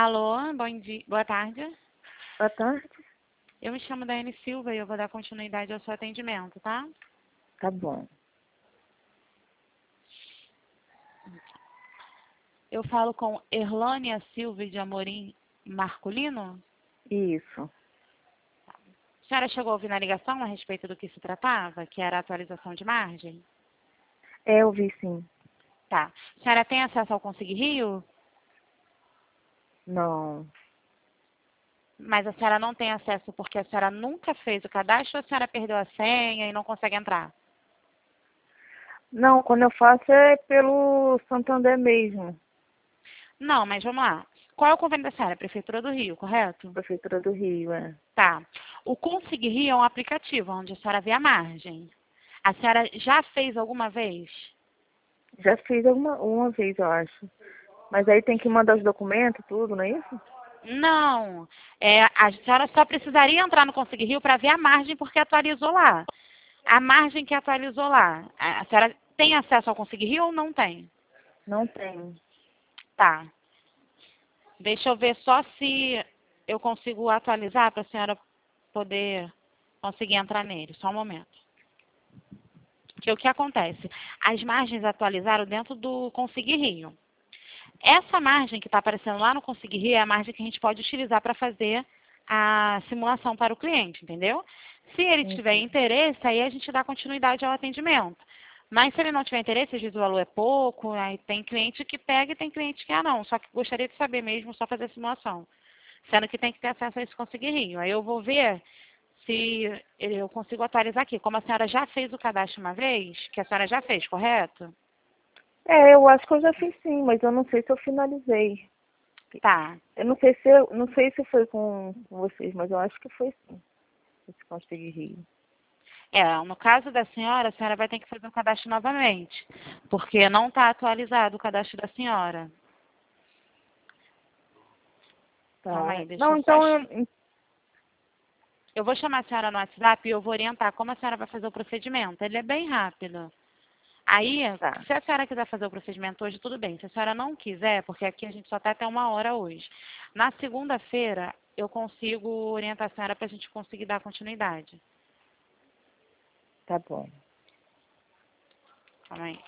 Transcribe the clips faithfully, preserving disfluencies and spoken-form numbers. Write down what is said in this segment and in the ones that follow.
Alô, bom dia, boa tarde. Boa tarde. Eu me chamo Daiane Silva e eu vou dar continuidade ao seu atendimento, tá? Tá bom. Eu falo com Erlânia Silva de Amorim Marculino? Isso. A senhora chegou a ouvir na ligação a respeito do que se tratava, que era a atualização de margem? É, eu vi sim. Tá. A senhora tem acesso ao Consig Rio? Não. Mas a senhora não tem acesso porque a senhora nunca fez o cadastro ou a senhora perdeu a senha e não consegue entrar? Não, quando eu faço é pelo Santander mesmo. Não, mas vamos lá. Qual é o convênio da senhora? Prefeitura do Rio, correto? Prefeitura do Rio, é. Tá. O Consig Rio é um aplicativo onde a senhora vê a margem. A senhora já fez alguma vez? Já fiz alguma uma vez, eu acho. Mas aí tem que mandar os documentos, tudo, não é isso? Não. É, a senhora só precisaria entrar no Consig Rio para ver a margem porque atualizou lá. A margem que atualizou lá. A senhora tem acesso ao Consig Rio ou não tem? Não tem. Tá. Deixa eu ver só se eu consigo atualizar para a senhora poder conseguir entrar nele. Só um momento. Porque o que acontece? As margens atualizaram dentro do Consig Rio. Essa margem que está aparecendo lá no Consig Rio é a margem que a gente pode utilizar para fazer a simulação para o cliente, entendeu? Se ele tiver Entendi. interesse, aí a gente dá continuidade ao atendimento. Mas se ele não tiver interesse, às vezes o valor é pouco, aí tem cliente que pega e tem cliente que ah não, só que gostaria de saber mesmo, só fazer a simulação. Sendo que tem que ter acesso a esse Consig Rio. Aí eu vou ver se eu consigo atualizar aqui. Como a senhora já fez o cadastro uma vez, que a senhora já fez, correto? É, eu acho que eu já fiz sim, mas eu não sei se eu finalizei. Tá. Eu não sei se eu, não sei se foi com, com vocês, mas eu acho que foi sim. Esse Conseg Rio. É, no caso da senhora, a senhora vai ter que fazer o cadastro novamente, porque não está atualizado o cadastro da senhora. Calma Tá. aí, deixa Não, eu só... então ch- eu, Eu vou chamar a senhora no WhatsApp e eu vou orientar como a senhora vai fazer o procedimento. Ele é bem rápido. Aí, tá. se a senhora quiser fazer o procedimento hoje, tudo bem. Se a senhora não quiser, porque aqui a gente só está até uma hora hoje. Na segunda-feira, eu consigo orientar a senhora para a gente conseguir dar continuidade. Tá bom. Calma aí.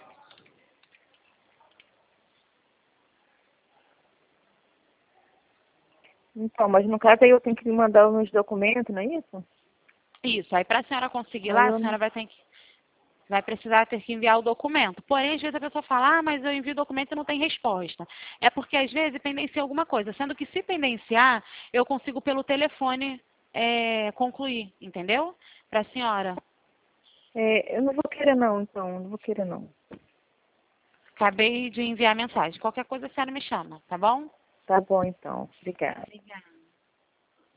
Então, mas no caso aí eu tenho que me mandar os meus documentos, não é isso? Isso, aí para a senhora conseguir Aí lá, a eu senhora não. vai ter que vai precisar ter que enviar o documento. Porém, às vezes a pessoa fala, ah, mas eu envio o documento e não tem resposta. É porque às vezes pendencia alguma coisa, sendo que se pendenciar, eu consigo pelo telefone é, concluir, entendeu? Para a senhora. É, eu não vou querer não, então, não vou querer não. Acabei de enviar a mensagem. Qualquer coisa a senhora me chama, tá bom? Tá bom então. Obrigada. Obrigada.